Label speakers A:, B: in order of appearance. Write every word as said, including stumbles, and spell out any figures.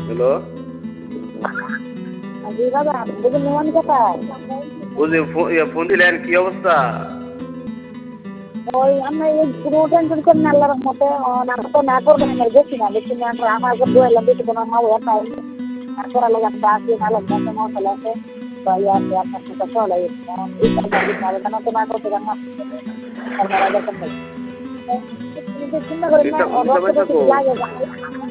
A: Hello.
B: জি দাদা, দেখুন নোমান কোথায়?
A: বুঝলি ফোন দিলেন, কি অবস্থা?
B: ওই আমরা এই পুরো টেনশন করেন আল্লাহর রহমতে না তো না করবেন না বেশি না বেশি না আমরা আমার ঘর দোয়াইলাম বেশি কোনো মা ওয়া পাই তারপর আলো গাছ আছে নালা গাছ মশলা আছে তাই আছে আপনার সাথে চলে এই কারণে আমি না তো না করতে না আর মারা গেছেন ভাই চিন্তা করেন না
A: চিন্তা চিন্তা
B: রক্ত
A: করে
B: বেশি
A: থাকো।
B: লাগে